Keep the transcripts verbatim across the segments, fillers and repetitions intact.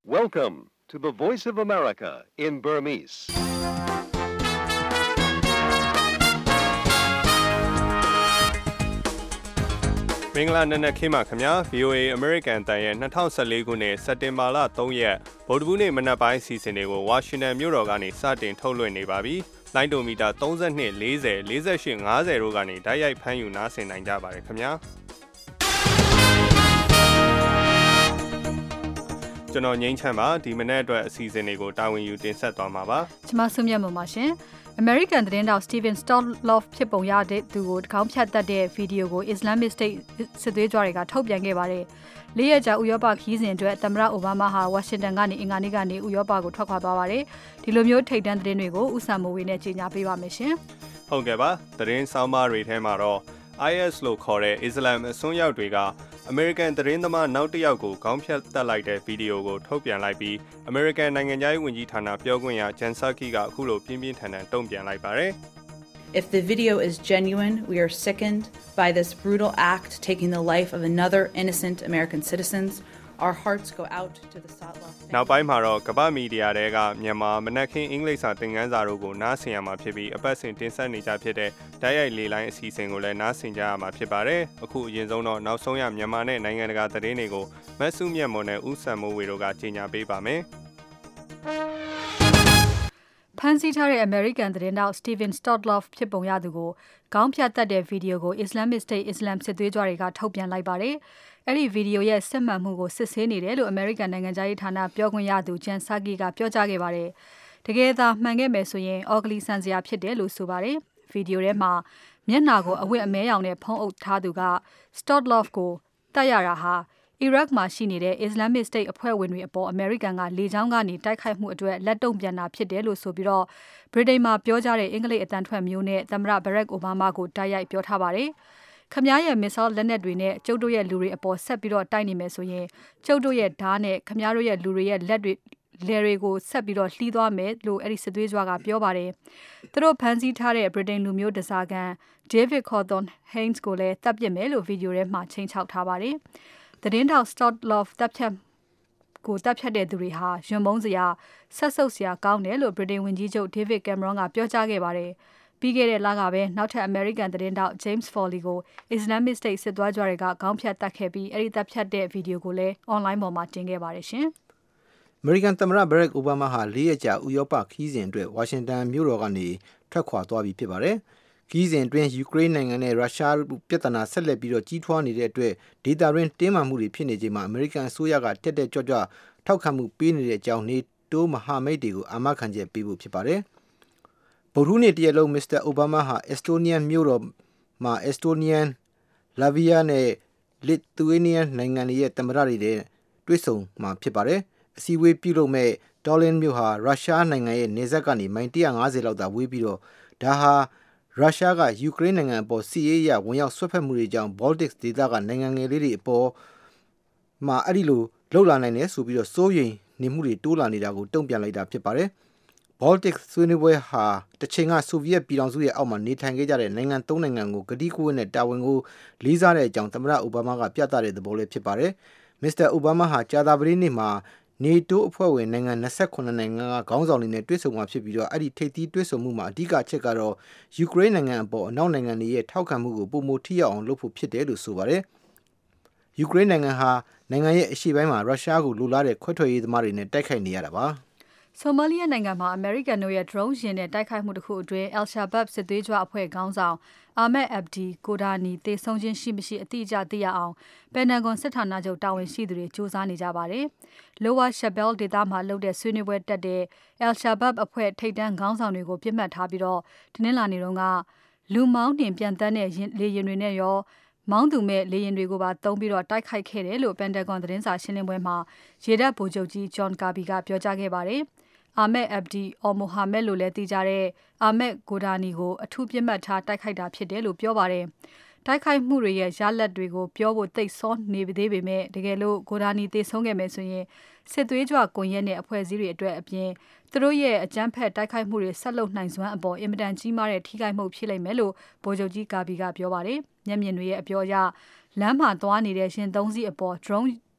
Welcome to the Voice of America in Burmese. ။မင်္ဂလာနံနက်ခင်းပါခင်ဗျာ V O A American တန်ရဲ့twenty fourteenခုနှစ်စက်တင်ဘာလthreeရက်ဗုဒ္ဓဘူးနေ့မနက်ပိုင်းအစီအစဉ်တွေကိုဝါရှင်တန်မြို့တော်ကနေစတင်ထုတ်လွှင့်နေပါပြီ။လိုင်းဒိုမီတာthirty-two, forty, forty-eight, fiftyတို့ကနေဓာတ်ရိုက်ဖမ်းယူနားဆင်နိုင်ကြပါတယ်ခင်ဗျာ။ကျွန်တော်ငိမ့်ချမ်းပါဒီမနေ့အတွက်အစီအစဉ်တွေကိုတာဝန်ယူတင်ဆက်သွားမှာပါ။ကျွန်မဆုမြတ်မပါရှင်။ American သတင်းတောက် Steven Stotloff ဖြစ်ပုံရတဲ့သူကိုတကောင်းဖြတ်တတ်တဲ့ဗီဒီယိုကို Islamic State စစ်သွေးကြွတွေကထုတ်ပြန်ခဲ့ပါတယ်။လေးရက်ကြာဥရောပခီးစဉ်အတွက်သမ္မတအိုဘားမားဟာဝါရှင်တန်ကနေအင်္ဂါနေ့ကနေဥရောပကိုထွက်ခွာသွားပါတယ်။ဒီလိုမျိုးထိပ်တန်းသတင်းတွေကိုဥဆန်မိုးဝေနဲ့ကြေညာပေးပါမယ်ရှင်။ဟုတ်ကဲ့ပါ။သတင်းဆောင်ပါတွေထဲမှာတော့ I S လို့ခေါ်တဲ့အစ္စလာမ်အစွန်းရောက်တွေက American သတင်းသမားနောက်တစ်ယောက်ကိုခေါင်းဖြတ်တက်လိုက်တဲ့ဗီဒီယိုကိုထုတ်ပြန်လိုက်ပြီး American နိုင်ငံခြားရေးဝန်ကြီးဌာနပြောခွင့်ရ Jen Psaki ကအခုလိုပြင်းပြင်းထန်ထန်တုံ့ပြန်လိုက်ပါတယ်။ If the video is genuine, we are sickened by this brutal act taking the life of another innocent American citizens. Our hearts go out to the Stotloff. နောက်ပိုင်းမှာတော့ကမ္ဘာမီဒီယာတွေကမြန်မာမနက်ခင်းအင်္ဂလိပ်စာသင်ခန်းစာတို့ကိုနားဆင်ရမှာဖြစ်ပြီးအပတ်စဉ်တင်ဆက်နေကြဖြစ်တဲ့ဓာတ်ရိုက်လေးလိုင်းအစီအစဉ်ကိုလည်းနားဆင်ကြရမှာဖြစ်ပါတယ်။အခုအရင်ဆုံးတော့နောက်ဆုံးရမြန်မာနဲ့နိုင်ငံတကာသတင်းတွေကိုမတ်စုမြတ်မွန်နဲ့ဦးစံမိုးဝေတို့ကကြေညာပေးပါမယ်။ဖန်ဆီးထားတဲ့ American သတင်းတောက် Steven Stotloff ဖြစ်ပုံရသူကိုခေါင်းဖြတ်တတ်တဲ့ဗီဒီယိုကို Islamic State အစ္စလာမ်စစ်သွေးကြွတွေကထုတ်ပြန်လိုက်ပါတယ်။အဲ့ဒီဗီဒီယိုရဲ့စစ်မှန်မှုကိုစစ်ဆေးနေတယ်လို့ American နိုင်ငံခြားရေးဌာနပြောခွင့်ရသူ Jen Psaki ကပြောကြားခဲ့ပါတယ်။တကယ်သာမှန်ခဲ့မယ်ဆိုရင်အော်ဂလီဆန်စရာဖြစ်တယ်လို့ဆိုပါတယ်။ဗီဒီယိုထဲမှာမျက်နှာကိုအဝတ်အမဲရောင်နဲ့ဖုံးအုပ်ထားသူက Stotloff ကိုတတ်ရတာဟာIraq မှာရှိနေတဲ့ Islamic State အဖွဲ့ဝင်တွေအပေါ် American ကလေကြောင်းကနေတိုက်ခိုက်မှုအတွက်လက်တုံ့ပြန်တာဖြစ်တယ်လို့ဆိုပြီးတော့ Britain မှာပြောကြတဲ့အင်္ဂလိပ်အတန်ထွက်မျိုးနဲ့သမ္မတ Barack Obama ကိုတိုက်ရိုက်ပြောထားပါတယ်။ခမည်းရဲ့ missile လက်နက်တွေနဲ့ကျုပ်တို့ရဲ့လူတွေအပေါ်ဆက်ပြီးတော့တိုက်နေမယ်ဆိုရင်ကျုပ်တို့ရဲ့ဓာတ်နဲ့ခမည်းတို့ရဲ့လူတွေရဲ့လက်တွေလေတွေကိုဆက်ပြီးတော့လှီးသွားမယ်လို့အဲ့ဒီစစ်သွေးကြွကပြောပါတယ်။သူတို့ဖန်ဆီးထားတဲ့ Britain လူမျိုးတစားကန် David Cawthorne Haynes ကိုလည်းတပ်ပစ်မယ်လို့ဗီဒီယိုထဲမှာချိန်ချောက်ထားပါတယ်။သတင်းထောက် Stotloff တပ်ဖြတ်ကိုတပ်ဖြတ်တဲ့သူတွေဟာယွန်းမုန်းစရာဆက်ဆုပ်စရာကောင်းတယ်လို့ Britain ဝန်ကြီးချုပ် David Cameron ကပြောကြားခဲ့ပါတယ်။ပြီးခဲ့တဲ့လကပဲနောက်ထပ် American သတင်းတောက် James Foley ကို Islamic State စစ်သွေးကြွတွေကခေါင်းဖြတ်တက်ခဲ့ပြီးအဲ့ဒီတပ်ဖြတ်တဲ့ဗီဒီယိုကိုလည်း online ပေါ်မှာတင်ခဲ့ပါတယ်ရှင်။ American သမ္မတ Barack Obama ဟာလေးရက်ကြာဥရောပခီးစဉ်အတွက်ဝါရှင်တန်မြို့တော်ကနေထွက်ခွာသွားပြီဖြစ်ပါတယ်။ခီးစဉ်အတွင်းယူကရိန်းနိုင်ငံနဲ့ရုရှားပြဿနာဆက်လက်ပြီးတော့ကြီးထွားနေတဲ့အတွက်ဒေသတွင်းတင်းမာမှုတွေဖြစ်နေချိန်မှာ American အစိုးရကတက်တက်ကြွကြွထောက်ခံမှုပေးနေတဲ့အကြောင်း NATO မဟာမိတ်တွေကိုအာမခံချက်ပေးဖို့ဖြစ်ပါတယ်။ဗုဒ္ဓဟူးနေ့တရက်လုံး Mister Obama ဟာ Estonia မြို့တော်မှာ Estonian, Latvia နဲ့ Lithuania နိုင်ငံတွေရဲ့သမ္မတတွေနဲ့တွေ့ဆုံမှာဖြစ်ပါတယ်။အစည်းအဝေးပြုလုပ်မဲ့ Tallinn မြို့ဟာရုရှားနိုင်ငံရဲ့နေဆက်ကနေမိုင်one fiftyလောက်သာဝေးပြီးတော့ဒါဟာရုရှားကယူကရိန်းနိုင်ငံအပေါ်စစ်ရေးအရဝင်ရောက်ဆွတ်ဖက်မှုတွေကြောင့် Baltic ဒေသကနိုင်ငံငယ်လေးတွေအပေါ်မှာအဲ့ဒီလိုလှုပ်လာနိုင်တယ်ဆိုပြီးတော့စိုးရိမ်နေမှုတွေတိုးလာနေတာကိုတုံ့ပြန်လိုက်တာဖြစ်ပါတယ်။ Baltic ဆွေးနွေးပွဲဟာတချိန်ကဆိုဗီယက်ပြည်ထောင်စုရဲ့အောက်မှာနေထိုင်ခဲ့ကြတဲ့နိုင်ငံသုံးနိုင်ငံကိုဂတိကဝတ်နဲ့တာဝန်ကိုလေးစားတဲ့အကြောင်းသမ္မတအိုဘားမားကပြသတဲ့သဘောလည်းဖြစ်ပါတယ်။ Mister Obama ဟာကြာသပတေးနေ့မှာ NATO အဖွဲ့ဝင်နိုင်ငံtwenty-sevenနိုင်ငံကခေါင်းဆောင်တွေနဲ့တွေ့ဆုံမှာဖြစ်ပြီးတော့အဲ့ဒီထိပ်သီးတွေ့ဆုံမှုမှာအဓိကအချက်ကတော့ယူကရိန်းနိုင်ငံအပေါ်အနောက်နိုင်ငံတွေရဲ့ထောက်ခံမှုကိုပုံမထိရောက်အောင်လုပ်ဖို့ဖြစ်တယ်လို့ဆိုပါတယ်။ယူကရိန်းနိုင်ငံဟာနိုင်ငံရဲ့အရှေ့ပိုင်းမှာရုရှားကိုလိုလားတဲ့ခွဲထွက်ရေးသမားတွေနဲ့တိုက်ခိုက်နေရတာပါ။ဆိုမာလီယာနိုင်ငံမှာ American တို့ရဲ့ drone ယာဉ်နဲ့တိုက်ခိုက်မှုတစ်ခုအတွင်း Al-Shabaab စစ်သွေးကြွအဖွဲ့ခေါင်းဆောင် Ahmed Abdi Godani သေဆုံးခြင်းရှိမရှိအတိအကျသိရအောင် Pentagon စစ်ဌာနချုပ်တာဝန်ရှိသူတွေစူးစမ်းနေကြပါတယ်။ Lower Shabelle ဒေသမှာလုပ်တဲ့ဆွေးနွေးပွဲတက်တဲ့ Al-Shabaab အဖွဲ့ထိပ်တန်းခေါင်းဆောင်တွေကိုပြစ်မှတ်ထားပြီးတော့တနင်္လာနေ့တုန်းကလူမောင်းနှင်ပြန်တန်းတဲ့လေယာဉ်တွေနဲ့ရောမောင်းသူမဲ့လေယာဉ်တွေကိုပါသုံးပြီးတော့တိုက်ခိုက်ခဲ့တယ်လို့ Pentagon သတင်းစာရှင်းလင်းပွဲမှာရေတပ်ဗိုလ်ချုပ်ကြီး John Kirby ကပြောကြားခဲ့ပါတယ်။ Ahmed Abdi or Mohammed လို့လည်းသိကြတဲ့ Ahmed Godani ကိုအထူးပြစ်မှတ်ထားတိုက်ခိုက်တာဖြစ်တယ်လို့ပြောပါတယ်။တိုက်ခိုက်မှုတွေရဲ့ရလဒ်တွေကိုပြောဖို့သိပ်စောနေသေးပေမဲ့တကယ်လို့ Godani သေဆုံးခဲ့မယ်ဆိုရင်စစ်သွေးကြွကွန်ရက်နဲ့အဖွဲ့အစည်းတွေအတွက်အပြင်သူတို့ရဲ့အကြမ်းဖက်တိုက်ခိုက်မှုတွေဆက်လုပ်နိုင်စွမ်းအပေါ်အင်မတန်ကြီးမားတဲ့ထိခိုက်မှုဖြစ်လိမ့်မယ်လို့ဗိုလ်ချုပ်ကြီး Kirby ကပြောပါတယ်။မျက်မြင်တွေရဲ့အပြောအရလမ်းမှာသွားနေတဲ့ရှင်သုံးစီးအပေါ် drone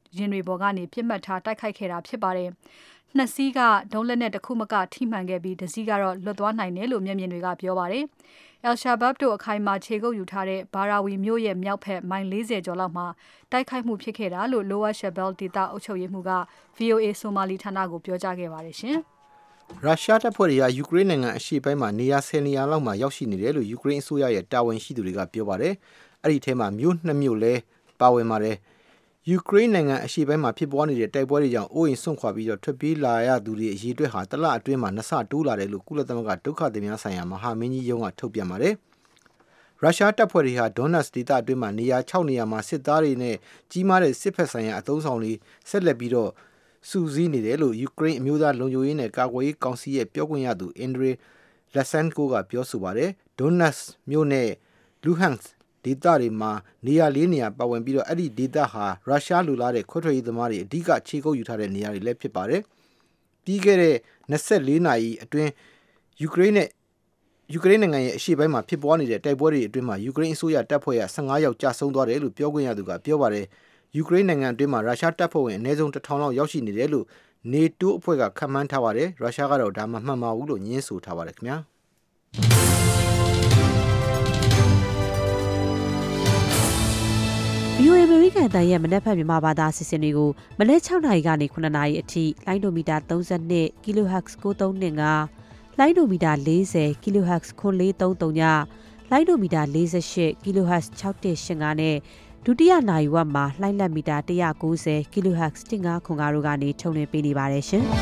ရင်တွေပေါ်ကနေပြစ်မှတ်ထားတိုက်ခိုက်ခဲ့တာဖြစ်ပါတယ်။နှစ်စီးကဒုံးလက်နဲ့တစ်ခုမကထိမှန်ခဲ့ပြီးတစ်စီးကတော့လွတ်သွားနိုင်တယ်လို့မျက်မြင်တွေကပြောပါတယ်။ El Shabab တို့အခိုင်အမာခြေကုပ်ယူထားတဲ့ဘာရာဝီမြို့ရဲ့မြောက်ဘက်မိုင်၄၀ကျော်လောက်မှာတိုက်ခိုက်မှုဖြစ်ခဲ့တာလို့ Lower Shabelle ဒေသအုပ်ချုပ်ရေးမှူးက V O A ဆိုမာလီဌာနကိုပြောကြားခဲ့ပါတယ်ရှင်။ရုရှားတပ်ဖွဲ့တွေကယူကရိန်းနိုင်ငံအရှေ့ပိုင်းမှာနေရာဆယ်နေရာလောက်မှာရောက်ရှိနေတယ်လို့ယူကရိန်းအစိုးရရဲ့တာဝန်ရှိသူတွေကပြောပါတယ်။အဲ့ဒီထဲမှာမြို့နှစ်မြို့လဲပါဝင်ပါတယ်။ယူကရိန်းနိုင်ငံအရှေ့ပိုင်းမှာဖြစ်ပွားနေတဲ့တိုက်ပွဲတွေကြောင့်အိုးအိမ်ဆွန့်ခွာပြီးတော့ထွက်ပြေးလာရသူတွေအရေးအတွက်ဟာတလအတွင်းမှာနှစ်ဆတိုးလာတယ်လို့ကုလသမဂ္ဂဒုက္ခသည်များဆိုင်ရာမဟာမင်းကြီးရုံးကထုတ်ပြန်ပါတယ်။ရုရှားတပ်ဖွဲ့တွေဟာဒေါနတ်စ်ဒေသအတွင်းမှာနေရာ၆နေရာမှာစစ်သားတွေနဲ့ကြီးမားတဲ့စစ်ဖက်ဆိုင်ရာအသုံးဆောင်တွေဆက်လက်ပြီးတော့စူးစီးနေတယ်လို့ယူကရိန်းအမျိုးသားလုံခြုံရေးနဲ့ကာကွယ်ရေးကောင်စီရဲ့ပြောခွင့်ရသူအင်ဒရီလက်ဆန်ကိုကပြောဆိုပါတယ်။ဒေါနတ်စ်မြို့နဲ့လူဟန်စ်ဒေသတွေမှာနေရာလေးနေရာပါဝင်ပြီးတော့အဲ့ဒီဒေသဟာရုရှားလူလာတဲ့ခွဲထွက်ရေးသမားတွေအဓိကခြေကုပ်ယူထားတဲ့နေရာတွေလည်းဖြစ်ပါတယ်။ပြီးခဲ့တဲ့နှစ်ဆယ့်လေးနာရီအတွင်းယူကရိန်းနဲ့ယူကရိန်းနိုင်ငံရဲ့အရှေ့ပိုင်းမှာဖြစ်ပွားနေတဲ့တိုက်ပွဲတွေအတွင်းမှာယူကရိန်းအစိုးရတပ်ဖွဲ့ရဆယ့်ငါးယောက်ကြာဆုံးသွားတယ်လို့ပြောခွင့်ရသူကပြောပါတယ်။ယူကရိန်းနိုင်ငံအတွင်းမှာရုရှားတပ်ဖွဲ့ဝင်အနည်းဆုံးတစ်ထောင်လောက်ရောက်ရှိနေတယ်လို့နေတိုးအဖွဲ့ကခန့်မှန်းထားပါတယ်။ရုရှားကတော့ဒါမှမှန်ပါဘူးလို့ညင်းဆိုထားပါတယ်ခင်ဗျာ။ V O A အမေရိကန်အသံရဲ့မနက်ဖြန်မြန်မာဘာသာအစီအစဉ်တွေကိုမနက်၆နာရီကနေခုနှစ်နာရီအထိလိုင်းဒိုမီတာ၃၂ kilohertz ၉၃၂၅လိုင်းဒိုမီတာ၄၀ kilohertz ခွန်၄၃၃ညလိုင်းဒိုမီတာ၄၈ kilohertz ၆၁၈၅နဲ့ဒုတိယနာရီဝက်မှာလှိုင်းလက်မီတာ၁၉၀ kilohertz ၁၅ခွန်၅တို့ကနေထုတ်လွှင့်ပေးနေပါတယ်ရှင်။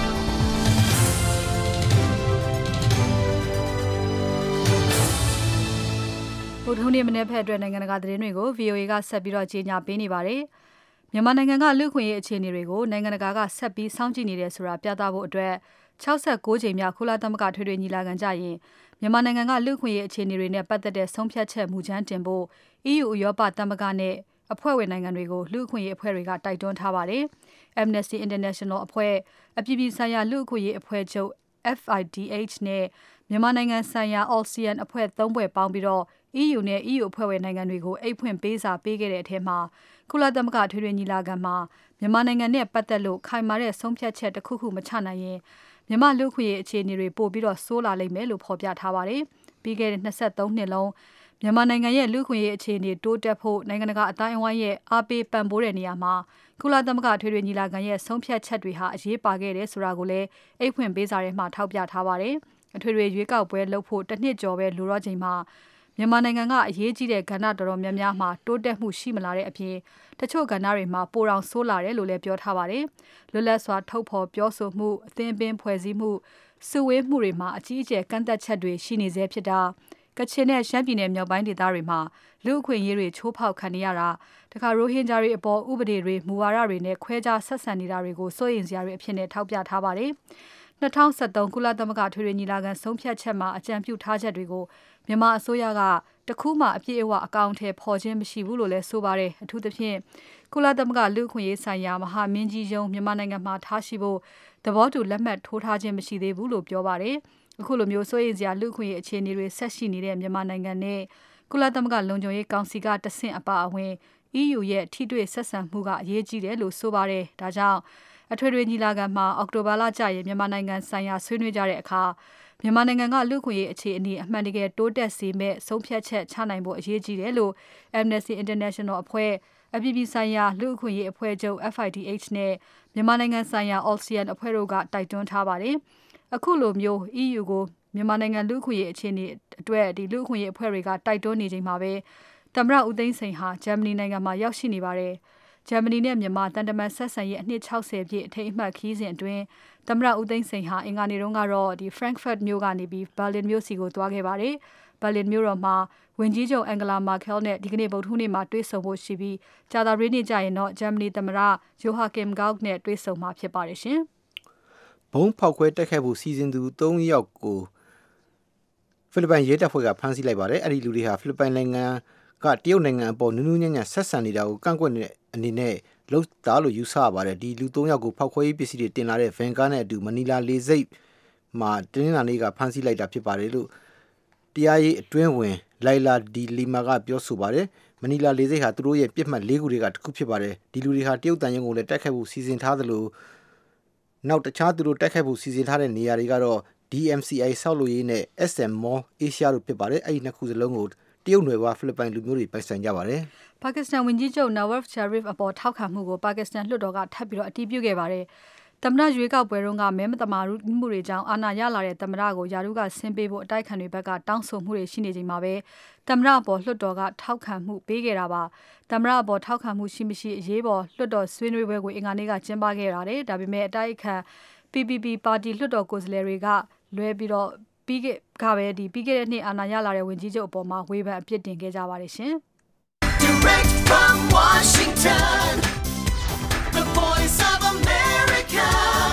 ဗုဒ္ဓဟူးနေ့မနေ့ဖက်အတွက်နိုင်ငံတကာသတင်းတွေကို V O A ကဆက်ပြီးတော့ကြေညာပေးနေပါတယ်။မြန်မာနိုင်ငံကလူ့ခွင့်ရေးအခြေအနေတွေကိုနိုင်ငံတကာကဆက်ပြီးစောင့်ကြည့်နေတယ်ဆိုတာပြသဖို့အတွက်၆၉ကြိမ်မြောက်ကုလသမဂ္ဂထွေထွေညီလာခံကြရင်မြန်မာနိုင်ငံကလူ့ခွင့်ရေးအခြေအနေတွေနဲ့ပတ်သက်တဲ့ဆုံးဖြတ်ချက်မူကြမ်းတင်ဖို့ E U ဥရောပသမဂ္ဂနဲ့အဖွဲ့ဝင်နိုင်ငံတွေကိုလူ့အခွင့်အရေးအဖွဲ့တွေကတိုက်တွန်းထားပါတယ်။ Amnesty International အဖွဲ့အပြည်ပြည်ဆိုင်ရာလူ့အခွင့်အရေးအဖွဲ့ချုပ် F I D H နဲ့မြန်မာနိုင်ငံဆိုင်ရာ ALTSEAN အဖွဲ့သုံးဖွဲ့ပေါင်းပြီးတော့ E U နဲ့ E U အဖွဲ့ဝင်နိုင်ငံတွေကိုအိတ်ဖွင့်ပေးစာပေးခဲ့တဲ့အထက်မှာကုလသမဂ္ဂထွေထွေညီလာခံမှာမြန်မာနိုင်ငံနဲ့ပတ်သက်လို့ခိုင်မာတဲ့ဆုံးဖြတ်ချက်တစ်ခုခုမချနိုင်ရင်မြန်မာလူ့အခွင့်အရေးအခြေအနေတွေပို့ပြီးတော့ဆိုးလာလိမ့်မယ်လို့ဖော်ပြထားပါတယ်။ပြီးခဲ့တဲ့နှစ်သုံးနှစ်လုံးမြန်မာနိုင်ငံရဲ့လူ့အခွင့်အရေးအခြေအနေတိုးတက်ဖို့နိုင်ငံတကာအတိုင်းအဝိုင်းရဲ့အားပေးပံ့ပိုးတဲ့နေရာမှာကုလသမဂ္ဂထွေထွေညီလာခံရဲ့ဆုံးဖြတ်ချက်တွေဟာအရေးပါခဲ့တယ်ဆိုတာကိုလည်းအိတ်ဖွင့်ပေးစာထဲမှာထောက်ပြထားပါတယ်။အထွေထွေရွေးကောက်ပွဲလုပ်ဖို့တစ်နှစ်ကျော်ပဲလိုတော့ချိန်မှာမြန်မာနိုင်ငံကအရေးကြီးတဲ့ကဏ္ဍတော်တော်များများမှာတိုးတက်မှုရှိမလာတဲ့အပြင်တချို့ကဏ္ဍတွေမှာပိုတောင်ဆိုးလာတယ်လို့လည်းပြောထားပါတယ်။လွတ်လပ်စွာထုတ်ဖော်ပြောဆိုမှုအသင်းပင်ဖွဲ့စည်းမှုစုဝေးမှုတွေမှာအကြီးအကျယ်ကန့်သက်ချက်တွေရှိနေသေးဖြစ်တာကချင်နဲ့ရှမ်းပြည်နယ်မြောက်ပိုင်းဒေသတွေမှာလူ့အခွင့်အရေးတွေချိုးဖောက်ခံနေရတာတခါရိုဟင်ဂျာတွေအပေါ်ဥပဒေတွေမူဝါဒတွေနဲ့ခွဲခြားဆက်ဆံနေတာတွေကိုစိုးရိမ်စရာတွေအဖြစ်နဲ့ထောက်ပြထားပါတယ်။၂၀၁၃ကုလသမဂ္ဂထွေထွေညီလာခံဆုံးဖြတ်ချက်မှာအကြံပြုထားချက်တွေကိုမြန်မာအစိုးရကတခုမှအပြည့်အဝအကောင့်ထဲပေါ်ခြင်းမရှိဘူးလို့လည်းဆိုပါတယ်အထူးသဖြင့်ကုလသမဂ္ဂလူ့အခွင့်အရေးဆိုင်ရာမဟာမင်းကြီးရုံးမြန်မာနိုင်ငံမှာထားရှိဖို့သဘောတူလက်မှတ်ထိုးထားခြင်းမရှိသေးဘူးလို့ပြောပါတယ်အခုလိုမျိုးစိုးရိမ်စရာလူ့အခွင့်အရေးအခြေအနေတွေဆက်ရှိနေတဲ့မြန်မာနိုင်ငံနဲ့ကုလသမဂ္ဂလုံခြုံရေးကောင်စီကတဆင့်အပါအဝင် E U ရဲ့ထိတွေ့ဆက်ဆံမှုကအရေးကြီးတယ်လို့ဆိုပါတယ်ဒါကြောင့်အထွေထွေညီလာခံမှာအောက်တိုဘာလကျရင်မြန်မာနိုင်ငံဆိုင်ရာဆွေးနွေးကြတဲ့အခါမြန်မာနိုင်ငံကလူ့အခွင့်အရေးအခြေအနေအမှန်တကယ်တိုးတက်စေမဲ့ဆုံးဖြတ်ချက်ချနိုင်ဖို့အရေးကြီးတယ်လို့ Amnesty International အဖွဲ့အပြည်ပြည်ဆိုင်ရာလူ့အခွင့်အရေးအဖွဲ့ချုပ် F I D H နဲ့မြန်မာနိုင်ငံဆိုင်ရာ ALTSEAN အဖွဲ့တို့ကတိုက်တွန်းထားပါတယ်။အခုလိုမျိုး E U ကိုမြန်မာနိုင်ငံလူ့အခွင့်အရေးအခြေအနေအတွက်ဒီလူ့အခွင့်အရေးအဖွဲ့တွေကတိုက်တွန်းနေချိန်မှာပဲသမ္မတဦးသိန်းစိန်ဟာဂျာမနီနိုင်ငံမှာရောက်ရှိနေပါတယ်။ဂျာမနီနဲ့မြန်မာတန်တမန်ဆက်ဆံရေးအနှစ်၆၀ပြည့်အထိမ်းအမှတ်ခီးစဉ်အတွင်းသမ္မတဦးသိန်းစိန်ဟာအင်္ဂါနေ့တုန်းကတော့ဒီ Frankfurt မြို့ကနေပြီး Berlin မြို့စီကိုသွားခဲ့ပါတယ်။ Berlin မြို့တော်မှာဝန်ကြီးချုပ် Angela Merkel နဲ့ဒီကနေ့ဗုဒ္ဓဟူးနေ့မှာတွေ့ဆုံဖို့ရှိပြီးကြာသပတေးနေ့ကျရင်တော့ဂျာမနီသမ္မတ Joachim Gauck နဲ့တွေ့ဆုံမှာဖြစ်ပါတယ်ရှင်။ဘုံဖောက်ခွဲတိုက်ခိုက်ဖို့စီစဉ်သူ၃ယောက်ကိုဖိလစ်ပိုင်ရဲတပ်ဖွဲ့ကဖမ်းဆီးလိုက်ပါတယ်။အဲ့ဒီလူတွေဟာဖိလစ်ပိုင်နိုင်ငံကတရုတ်နိုင်ငံအပေါ်နူးနူးညံ့ညံ့ဆက်ဆံနေတာကိုကန့်ကွက်နေတဲ့အနေနဲ့လှုပ်သားလို့ယူဆရပါတယ်ဒီလူ၃ယောက်ကိုဖောက်ခွဲရေးပစ္စည်းတွေတင်လာတဲ့ဗန်ကားနဲ့အတူမနီလာလေဆိပ်မှာတင်းလာနေကဖမ်းဆီးလိုက်တာဖြစ်ပါတယ်လို့တရားရေးအတွင်းဝင်လိုင်လာဒီလီမာကပြောဆိုပါတယ်မနီလာလေဆိပ်ဟာသူတို့ရဲ့ပြစ်မှတ်၄ခုတွေကတစ်ခုဖြစ်ပါတယ်ဒီလူတွေဟာတရုတ်တန်ရုံကိုလည်းတိုက်ခိုက်ဖို့စီစဉ်ထားသလိုနောက်တခြားသူတို့တိုက်ခိုက်ဖို့စီစဉ်ထားတဲ့နေရာတွေကတော့ D M C I ဆောက်လုပ်ရေးနဲ့ S M Mall Asia တို့ဖြစ်ပါတယ်အဲ့ဒီနှစ်ခုစလုံးကိုတရုတ်နယ်ဝဖိလစ်ပိုင်လူမျိုးတွေပိုင်ဆိုင်ကြပါတယ်ပါကစ္စတန်ဝန်ကြီးချုပ် Nawaz Sharif အပေါ်ထောက်ခံမှုကိုပါကစ္စတန်လွှတ်တော်ကထပ်ပြီးတော့အတည်ပြုခဲ့ပါတယ်သမ္မတရွေးကောက်ပွဲတုန်းကမဲမတမာမှုတွေကြောင့်အာဏာရလာတဲ့သမ္မတကိုယာရုကဆင်းပေးဖို့အတိုက်ခံတွေဘက်ကတောင်းဆိုမှုတွေရှိနေချိန်မှာပဲသမ္မတအပေါ်လွှတ်တော်ကထောက်ခံမှုပေးခဲ့တာပါသမ္မတအပေါ်ထောက်ခံမှုရှိမရှိအရေးပေါ်လွှတ်တော်ဆွေးနွေးပွဲကိုအင်္ဂါနေ့ကကျင်းပခဲ့ရတယ်ဒါပေမဲ့အတိုက်ခံ P P P ပါတီလွှတ်တော်ကိုယ်စားလှယ်တွေကလွဲပြီးတော့ပြီးခဲ့ကပဲဒီပြီးခဲ့တဲ့နှစ်အာဏာရလာတဲ့ဝန်ကြီးချုပ်အပေါ်မှာဝေဖန်အပြစ်တင်ခဲ့ကြပါတယ်ရှင် Direct from Washington The Voice of America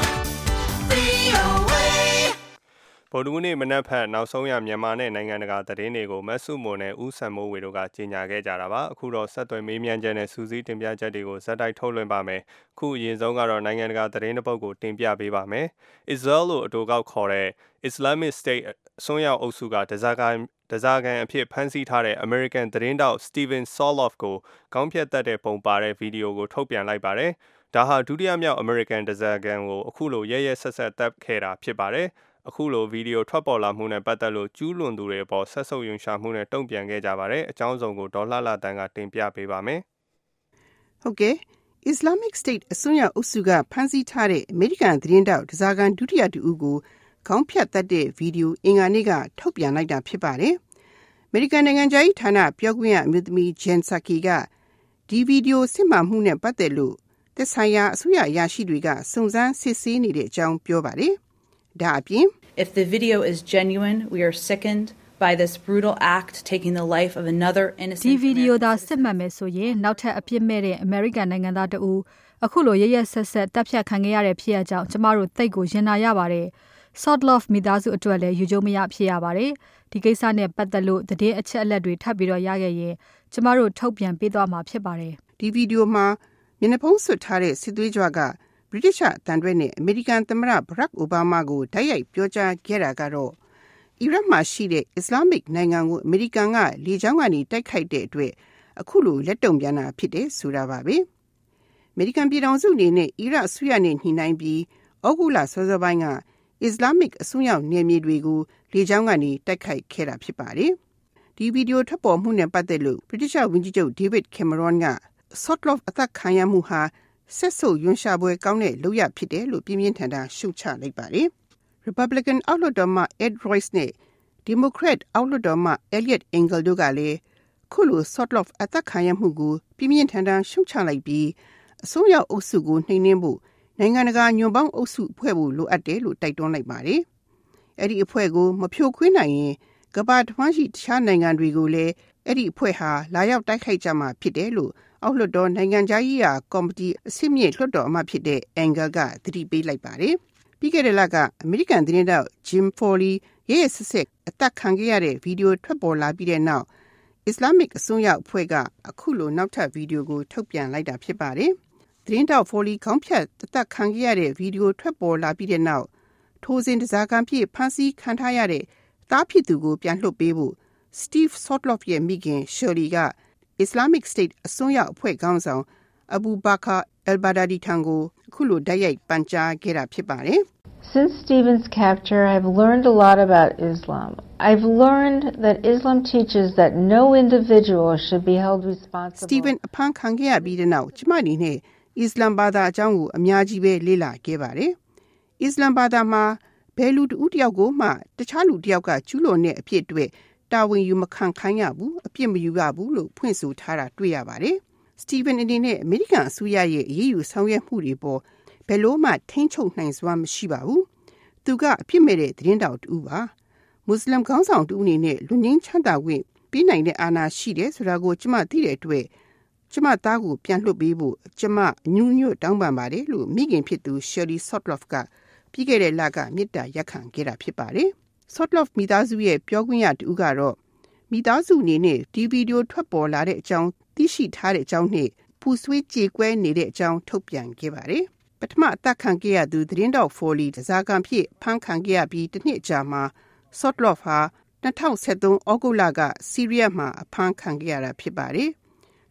V O A ဗုဒ္ဓဦးနေ့မနက်ဖြန်နောက်ဆုံးရမြန်မာနဲ့နိုင်ငံတကာသတင်းတွေကိုမတ်စုမွန်နဲ့ဦးစံမိုးဝေတို့ကကြေညာခဲ့ကြတာပါအခုတော့ဆက်သွယ်မေးမြန်းချက်နဲ့စူးစီးတင်ပြချက်တွေကိုဇက်တိုက်ထုတ်လွှင့်ပါမယ်ခုအရင်ဆုံးကတော့နိုင်ငံတကာသတင်းတစ်ပုဒ်ကိုတင်ပြပေးပါမယ် Israel လို့အတူကောက်ခေါ်တဲ့ Islamic State အစွန်းရောက်အုပ်စုကဒဇာကန်ဒဇာကန်အဖြစ်ဖမ်းဆီးထားတဲ့ American သတင်းတောက် Steven Soloff ကိုခေါင်းဖြတ်တက်တဲ့ပုံပါတဲ့ဗီဒီယိုကိုထုတ်ပြန်လိုက်ပါတယ်ဒါဟာဒုတိယမြောက် American ဒဇာကန်ကိုအခုလိုရဲရဲဆက်ဆက်တပ်ခဲ့တာဖြစ်ပါတယ်အခုလိုဗီဒီယိုထွက်ပေါ်လာမှုနဲ့ပတ်သက်လို့ကျူးလွန်သူတွေအပေါ်ဆက်ဆုပ်ယွန်ရှာမှုနဲ့တုံ့ပြန်ခဲ့ကြပါတယ်အကြောင်းစုံကိုဒေါ်လှလှတန်းကတင်ပြပေးပါမယ်ဟုတ်ကဲ့ Islamic State အစွန်းရောက်အုပ်စုကဖမ်းဆီးထားတဲ့ American သတင်းတောက်ဒဇာကန်ဒုတိယတူဦးကိုခေါင်းဖြတ်တက်တဲ့ဗီဒီယိုအင်္ဂါနေ့ကထုတ်ပြန်လိုက်တာဖြစ်ပါတယ်။ American နိုင်ငံခြားရေးဌာနပြောခွင့်ရအမျိုးသမီး Jen Psaki ကဒီဗီဒီယိုစစ်မှန်မှုနဲ့ပတ်သက်လို့သက်ဆိုင်ရာအစိုးရအရာရှိတွေကစုံစမ်းစစ်ဆေးနေတဲ့အကြောင်းပြောပါတယ်။ဒါအပြင် If the video is genuine, we are sickened by this brutal act taking the life of another innocent ဒီဗီဒီယိုသာစစ်မှန်မယ်ဆိုရင်နောက်ထပ်အပြစ်မဲ့တဲ့ American နိုင်ငံသားတဦးအခုလိုရရဆက်ဆက်တပ်ဖြတ်ခံခဲ့ရတဲ့ဖြစ်အကြောင်းကျမတို့သိကိုရင်နာရပါတယ်။ Sotloff မိသားစုအတွက်လည်းယူကျုံမရဖြစ်ရပါတယ်။ဒီကိစ္စနဲ့ပတ်သက်လို့သတင်းအချက်အလက်တွေထပ်ပြီးတော့ရခဲ့ရင်ကျမတို့ထုတ်ပြန်ပေးသွားမှာဖြစ်ပါတယ်။ဒီဗီဒီယိုမှာမျက်နှာဖုံးဆွတ်ထားတဲ့စစ်သွေးကြွကဗြိတိရှအတန်တွဲနဲ့အမေရိကန်သမ္မတဘရက်အိုဘားမားကိုတိုက်ရိုက်ပြောကြားခဲ့တာကတော့အီရတ်မှာရှိတဲ့အစ္စလာမစ်နိုင်ငံကိုအမေရိကန်ကလေကြောင်းကနေတိုက်ခိုက်တဲ့အတွက်အခုလိုလက်တုံပြန်တာဖြစ်တယ်ဆိုတာပါပဲ။အမေရိကန်ပြည်ထောင်စုအနေနဲ့အီရတ်အစိုးရနဲ့ညှိနှိုင်းပြီးဩဂုတ်လစောစောပိုင်းကအစ္စလာမစ်အစွန်းရောက်နယ်မြေတွေကိုလေကြောင်းကနေတိုက်ခိုက်ခဲ့တာဖြစ်ပါတယ်။ဒီဗီဒီယိုထွက်ပေါ်မှုနဲ့ပတ်သက်လို့ဗြိတိရှဝန်ကြီးချုပ် David Cameron က Sotloff အသက်ခံရမှုဟာဆက်ဆုပ်ယွန်းရှာပွဲကောင်းတဲ့လုပ်ရဖြစ်တယ်လို့ပြင်းပြင်းထန်ထန်ရှုတ်ချလိုက်ပါတယ်။ Republican အောက်လွှတ်တော်မှ Ed Royce နဲ့ Democrat အောက်လွှတ်တော်မှ Eliot Engel တို့ကလည်းခုလို Sotloff အသက်ခံရမှုကိုပြင်းပြင်းထန်ထန်ရှုတ်ချလိုက်ပြီးအစိုးရအုပ်စုကိုနှိမ်နင်းဖို့နိုင်ငံတကာညွန်ပေါင်းအုပ်စုဖွဲ့ဖို့လိုအပ်တယ်လို့တိုက်တွန်းလိုက်ပါတယ်။အဲ့ဒီအဖွဲ့ကိုမဖြိုခွင်းနိုင်ရင်ကမ္ဘာတစ်ဝန်းရှိတခြားနိုင်ငံတွေကိုလည်းအဲ့ဒီအဖွဲ့ဟာလာရောက်တိုက်ခိုက်ကြမှာဖြစ်တယ်လို့အောက်လွှတ်တော်နိုင်ငံခြားရေးရာကော်မတီအဆင့်မြင့်လွှတ်တော်အမတ်ဖြစ်တဲ့ Engel ကသတိပေးလိုက်ပါတယ်။ပြီးခဲ့တဲ့လကအမေရိကန်သတင်းတောက် Jim Foley ရဲ့ရဲ့ဆက်ဆက်အသက်ခံခဲ့ရတဲ့ဗီဒီယိုထွက်ပေါ်လာပြီးတဲ့နောက်အစ္စလာမစ်အစွန်းရောက်အဖွဲ့ကအခုလိုနောက်ထပ်ဗီဒီယိုကိုထုတ်ပြန်လိုက်တာဖြစ်ပါတယ်။သတင်းတောက် Foley ခေါင်းဖြတ်အသက်ခံခဲ့ရတဲ့ဗီဒီယိုထွက်ပေါ်လာပြီးတဲ့နောက်ထိုစဉ်တစားကံဖြစ်ဖမ်းဆီးခံထားရတဲ့သားဖြစ်သူကိုပြန်လွှတ်ပေးဖို့ Steve Sotloff ရဲ့မိခင် Shirley ကIslamic State အစွန်းရောက်အဖွဲ့ခေါင်းဆောင် Abu Bakr al-Baghdadi ထံကိုအခုလိုတိုက်ရိုက်ပန်ကြားခဲ့တာဖြစ်ပါတယ်။ Since Stephen's capture, I've learned a lot about Islam. I've learned that Islam teaches that no individual should be held responsible. Stephen အဖမ်းခံခဲ့ရပြီးတဲ့နောက်ကျမအနေနဲ့အစ္စလာမ်ဘာသာအကြောင်းကိုအများကြီးပဲလေ့လာခဲ့ပါတယ်။အစ္စလာမ်ဘာသာမှာဘယ်လူတဦးတယောက်ကိုမှတခြားလူတယောက်ကကျူးလွန်တဲ့အဖြစ်တွေတာဝန်ယူမခံခိုင်းရဘူးအပြစ်မယူရဘူးလို့ဖွင့်ဆိုထားတာတွေ့ရပါတယ်။ Stephen အနေနဲ့အမေရိကန်အစိုးရရဲ့အရေးယူဆောင်ရွက်မှုတွေပေါ်ဘယ်လိုမှထိန်းချုပ်နိုင်စွမ်းမရှိပါဘူး။သူကအပြစ်မဲ့တဲ့သတင်းတောက်တူပါ။မွတ်စလင်ခေါင်းဆောင်တူအနေနဲ့လူငင်းချမ်းသာခွင့်ပြီးနိုင်တဲ့အာဏာရှိတယ်ဆိုတာကိုကျမသိတဲ့အတွက်ကျမသားကိုပြန်လွှတ်ပေးဖို့ကျမအညူးညွတ်တောင်းပန်ပါတယ်လို့မိခင်ဖြစ်သူ Shirley Sotloff ကပြီးခဲ့တဲ့လကမေတ္တာရပ်ခံခဲ့တာဖြစ်ပါတယ်။ Sotloff မိသားစုရဲ့ပြောခွင့်ရတူကတော့မိသားစုအနေနဲ့ဒီဗီဒီယိုထွက်ပေါ်လာတဲ့အကြောင်းသိရှိထားတဲ့အကြောင်းနဲ့ပူဆွေးကြေကွဲနေတဲ့အကြောင်းထုတ်ပြန်ခဲ့ပါတယ်။ပထမအသက်ခံခဲ့ရသူသတင်းတောက် Foley တစားကံဖြစ်ဖမ်းခံခဲ့ရပြီးတစ်နှစ်ကြာမှာ Sotloff ဟာ၂၀၁၃ဩဂုတ်လကဆီးရီးယားမှာအဖမ်းခံခဲ့ရတာဖြစ်ပါတယ်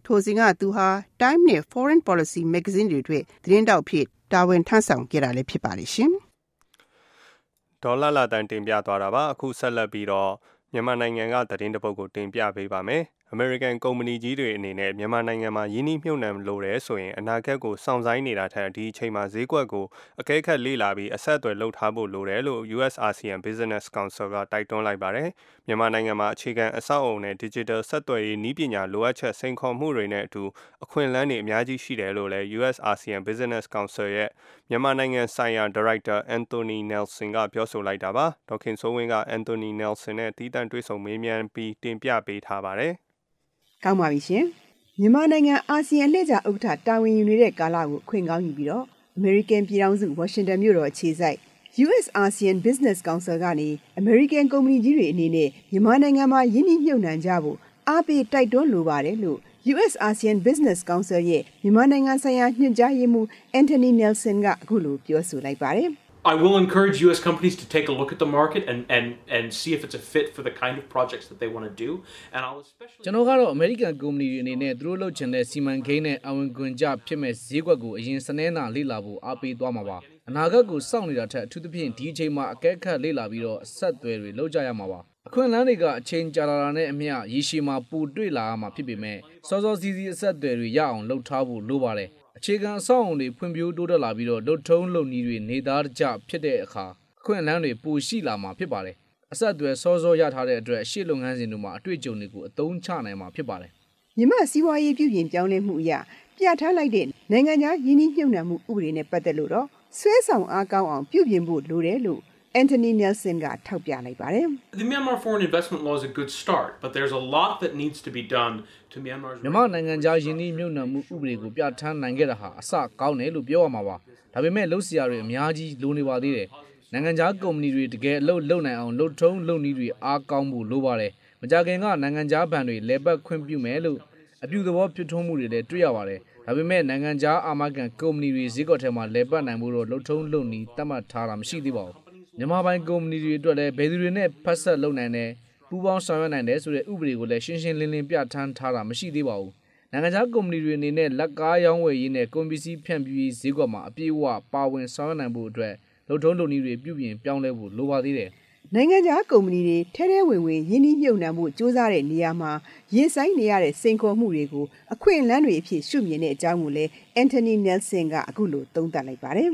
ထိုစဉ်ကသူဟာ Time နဲ့ Foreign Policy Magazine တွေအတွက်သတင်းတောက်ဖြစ်တာဝန်ထမ်းဆောင်ခဲ့တာလည်းဖြစ်ပါတယ်ရှင်ဒေါ်လာလာတန်တင်ပြသွားတာပါအခုဆက်လက်ပြီးတော့မြန်မာနိုင်ငံကသတင်းတပုတ်ကိုတင်ပြပေးပါမယ်American ကုမ္ပဏီကြီးတွေအနေနဲ့မြန်မာနိုင်ငံမှာယင်းနှိမ့်မြုပ်နှံလိုတယ်ဆိုရင်အနာဂတ်ကိုစောင့်ဆိုင်နေတာထက်ဒီအချိန်မှာဈေးကွက်ကိုအကဲခတ်လေ့လာပြီးအဆက်အသွယ်လုပ်ထားဖို့လိုတယ်လို့ U S A S E A N Business Council ကတိုက်တွန်းလိုက်ပါတယ်။မြန်မာနိုင်ငံမှာအခြေခံအဆောက်အအုံနဲ့ Digital ဆက်သွယ်ရေးနည်းပညာလိုအပ်ချက်စိန်ခေါ်မှုတွေနဲ့အတူအခွင့်အလမ်းတွေအများကြီးရှိတယ်လို့လည်း U S A S E A N Business Council ရဲ့မြန်မာနိုင်ငံဆိုင်ရာ Director Anthony Nelson ကပြောဆိုလိုက်တာပါ။ဒေါက်ခင်စိုးဝင်းက Anthony Nelson နဲ့တီးတန့်တွေ့ဆုံမေးမြန်းပြီးတင်ပြပေးထားပါတယ်။ကောင်းပါပြီရှင်မြန်မာနိုင်ငံအာဆီယံလက်ကျဥက္ကဋ္ဌတာဝန်ယူနေတဲ့ကာလကိုခွင့်ကောင်းယူပြီးတော့ American ပြည်ထောင်စု Washington မြို့တော်အခြေစိုက် U S A S E A N Business Council ကနေ American ကုမ္ပဏီကြီးတွေအနေနဲ့မြန်မာနိုင်ငံမှာယင်းနှိမ့်မြုပ်နှံကြဖို့အားပေးတိုက်တွန်းလိုပါတယ်လို့ U S A S E A N Business Council ရဲ့မြန်မာနိုင်ငံဆိုင်ရာညွှန်ကြားရေးမှူး Anthony Nelson ကအခုလိုပြောဆိုလိုက်ပါတယ် I will encourage U S companies to take a look at the market and and and see if it's a fit for the kind of projects that they want to do and I'll especially ကျွန်တော်ကတော့ American ကုမ္ပဏီတွေအနေနဲ့သူတို့လုပ်ချင်တဲ့စီမံကိန်းနဲ့အဝင်ခွင့်ကြဖြစ်မဲ့ဈေးကွက်ကိုအရင်စနေနာလေ့လာဖို့အားပေးသွားမှာပါအနာဂတ်ကိုစောင့်နေတာထက်အထူးသဖြင့်ဒီအချိန်မှာအကဲခတ်လေ့လာပြီးတော့အဆက်အသွယ်တွေလုပ်ကြရမှာပါအခွင့်အလမ်းတွေကအချိန်ကြာလာတာနဲ့အမျှရေရှည်မှာပိုတွေ့လာရမှာဖြစ်ပေမဲ့စောစောစီးစီးအဆက်အသွယ်တွေရအောင်လုပ်ထားဖို့လိုပါတယ်အခြေခံအဆောက်အုံတွေဖွံ့ဖြိုးတိုးတက်လာပြီးတော့လှုပ်ထုံးလုပ်နည်းတွေနေသားကြဖြစ်တဲ့အခါအခွင့်အလမ်းတွေပိုရှိလာမှာဖြစ်ပါတယ်အဆက်အသွယ်စောစောရထားတဲ့အတွက်ရှေ့လုပ်ငန်းစဉ်တွေမှာအတွေ့အကြုံတွေကိုအသုံးချနိုင်မှာဖြစ်ပါတယ်မြန်မာစီးပွားရေးပြုပြင်ပြောင်းလဲမှုအရပြဋ္ဌာန်းလိုက်တဲ့နိုင်ငံခြားယင်းနှိမ့်မြုပ်နှံမှုဥပဒေနဲ့ပတ်သက်လို့တော့ဆွဲဆောင်အားကောင်းအောင်ပြုပြင်ဖို့လိုတယ်လို့Anthony Nelson ကထောက်ပြလိုက်ပါတယ်။ The Myanmar Foreign Investment Law is a good start, but there's a lot that needs to be done to Myanmar's မြန်မာနိုင်ငံခြားယင်းနှိမ့်မြုပ်နှံမှုဥပဒေကိုပြဋ္ဌာန်းနိုင်ခဲ့တာဟာအစကောင်းတယ်လို့ပြောရမှာပါ။ဒါပေမဲ့လုပ်စရာတွေအများကြီးလိုနေပါသေးတယ်။နိုင်ငံခြားကုမ္ပဏီတွေတကယ်အလုပ်လုပ်နိုင်အောင်လုပ်ထုံးလုပ်နည်းတွေအားကောင်းဖို့လိုပါတယ်။မကြခင်ကနိုင်ငံခြားဘဏ်တွေလဲပတ်ခွင့်ပြုမယ်လို့အပြုသဘောဖြစ်ထွန်းမှုတွေလည်းတွေ့ရပါတယ်။ဒါပေမဲ့နိုင်ငံခြားအာမခံကုမ္ပဏီတွေဈေးကွက်ထဲမှာလဲပတ်နိုင်ဖို့တော့လုပ်ထုံးလုပ်နည်းသတ်မှတ်ထားတာမရှိသေးပါဘူး။မြန်မာပိုင်းကုမ္ပဏီတွေအတွက်လည်းဘယ်သူတွေနဲ့ဖက်ဆက်လုပ်နိုင်တယ်ပူးပေါင်းဆောင်ရွက်နိုင်တယ်ဆိုတဲ့ဥပဒေကိုလည်းရှင်းရှင်းလင်းလင်းပြဋ္ဌာန်းထားတာမရှိသေးပါဘူးနိုင်ငံခြားကုမ္ပဏီတွေအနေနဲ့လက်ကားရောင်းဝယ်ရေးနဲ့ကုန်ပစ္စည်းဖြန့်ဖြူးရေးဈေးကွက်မှာအပြည့်အဝပါဝင်ဆောင်ရွက်နိုင်ဖို့အတွက်လုပ်ထုံးလုပ်နည်းတွေပြုပြင်ပြောင်းလဲဖို့လိုပါသေးတယ်နိုင်ငံခြားကုမ္ပဏီတွေထဲထဲဝင်ဝင်ရင်းနှီးမြှုပ်နှံမှုစ조사တဲ့နေရာမှာရင်ဆိုင်နေရတဲ့စိန်ခေါ်မှုတွေကိုအခွင့်အလမ်းတွေအဖြစ်ရှုမြင်တဲ့အကြောင်းကိုလည်း Anthony Nelson ကအခုလိုသုံးသပ်လိုက်ပါတယ်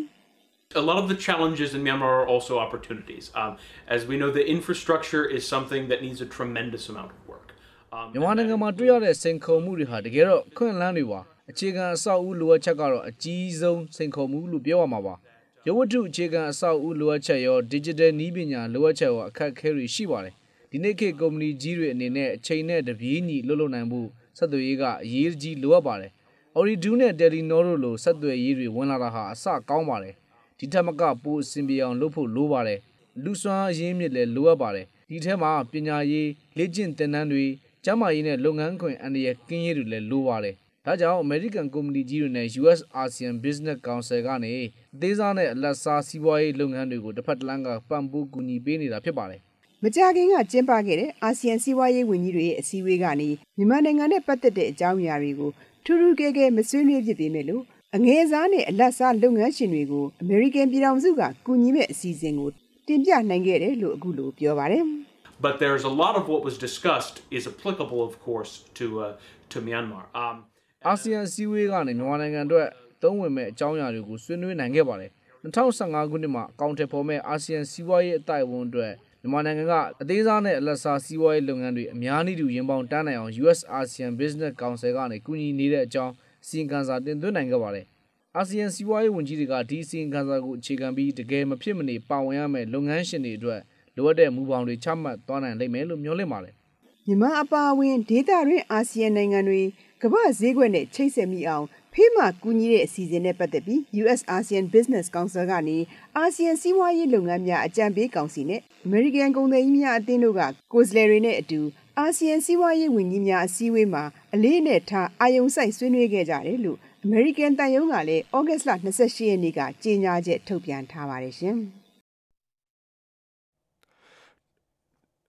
A lot of the challenges in Myanmar are also opportunities. Um, as we know, the infrastructure is something that needs a tremendous amount of work. မြန်မာနိုင်ငံမှာတွေ့ရတဲ့စိန်ခေါ်မှုတွေဟာတကယ်တော့ခွင့်လန်းတွေပါအခြေခံအဆောက်အဦလိုအပ်ချက်ကတော့အကြီးဆုံးစိန်ခေါ်မှုလို့ပြောရမှာပါရုပ်ဝတ္ထုအခြေခံအဆောက်အဦလိုအပ်ချက်ရော digital နည်းပညာလိုအပ်ချက်ရောအခက်အခဲတွေရှိပါတယ်ဒီနေ့ခေတ်ကုမ္ပဏီကြီးတွေအနေနဲ့အချိန်နဲ့တပြေးညီလှုပ်လှုပ်နိုင်မှုဆက်သွယ်ရေးကအရေးကြီးလိုအပ်ပါတယ် Ooredoo နဲ့ Telenor တို့လိုဆက်သွယ်ရေးတွေဝင်လာတာဟာအစကောင်းပါတယ်ဒီထက်မကပိုအဆင်ပြေအောင်လုပ်ဖို့လိုပါတယ်လူစွမ်းအရင်းမြစ်လည်းလိုအပ်ပါတယ်ဒီထဲမှာပညာရေးလေ့ကျင့်သင်တန်းတွေကျန်းမာရေးနဲ့လုပ်ငန်းခွင်အန္တရာယ်ကင်းရေးတွေလည်းလိုပါတယ်ဒါကြောင့် American ကုမ္ပဏီကြီးတွေနဲ့ U S A S E A N Business Council ကနေအသေးစားနဲ့အလတ်စားစီးပွားရေးလုပ်ငန်းတွေကိုတစ်ဖက်တစ်လမ်းကပံ့ပိုးကူညီပေးနေတာဖြစ်ပါတယ်မကြာခင်ကကျင်းပခဲ့တဲ့အာဆီယံစီးပွားရေးဝန်ကြီးတွေရဲ့အစည်းအဝေးကနေမြန်မာနိုင်ငံနဲ့ပတ်သက်တဲ့အကြောင်းအရာတွေကိုထူးထူးကဲကဲမဆွေးနွေးဖြစ်ပေမဲ့လို့အငယ်စားနဲ့အလတ်စားလုပ်ငန်းရှင်တွေကို American ပြည်ထောင်စုကကူညီမဲ့အစီအစဉ်ကိုတင်ပြနိုင်ခဲ့တယ်လို့အခုလိုပြောပါတယ် But there's a lot of what was discussed is applicable of course to uh, to Myanmar. Um အာဆီယံစီးဝေးကနေမြန်မာနိုင်ငံအတွက်သုံးဝင်မဲ့အကြောင်းအရာတွေကိုဆွေးနွေးနိုင်ခဲ့ပါတယ်၂၀၁၅ခုနှစ်မှာအကောင့်ထဲပေါ်မဲ့အာဆီယံစီးပွားရေးအတိုင်းအဝန်အတွက်မြန်မာနိုင်ငံကအသေးစားနဲ့အလတ်စားစီးပွားရေးလုပ်ငန်းတွေအများနည်းတူရင်ပေါင်တန်းနိုင်အောင် U S A S E A N Business Council ကနေကူညီနေတဲ့အကြောင်းစီရင်ခံစာတင်သွင်းနိုင်ခဲ့ပါတယ်အာဆီယံစီးပွားရေးဝန်ကြီးတွေကဒီစီရင်ခံစာကိုအခြေခံပြီးတကယ်မဖြစ်မနေပါဝင်ရမယ့်လုပ်ငန်းရှင်တွေအတွက်လိုအပ်တဲ့မူပေါင်းတွေချမှတ်သွားနိုင်လိမ့်မယ်လို့မျှော်လင့်ပါတယ်မြန်မာအပါအဝင်ဒေသတွင်းအာဆီယံနိုင်ငံတွေကမ္ဘာဈေးကွက်နဲ့ချိတ်ဆက်မိအောင်ဖေးမှကူညီတဲ့အစီအစဉ်နဲ့ပတ်သက်ပြီး U S A S E A N Business Council ကနေအာဆီယံစီးပွားရေးလုပ်ငန်းများအကြံပေးကောင်စီနဲ့ American ကုန်သည်ကြီးများအသင်းတို့ကကိုယ်စားလှယ်တွေနဲ့အတူအာဆီယံစီးပွားရေးဝန်ကြီးများအစည်းအဝေးမှာအလေးနဲ့ထားအာရုံစိုက်ဆွေးနွေးခဲ့ကြတယ်လို့ American တန်ယုံကလည်း August လ၂၈ရက်နေ့ကကြေညာချက်ထုတ်ပြန်ထားပါတယ်ရှင်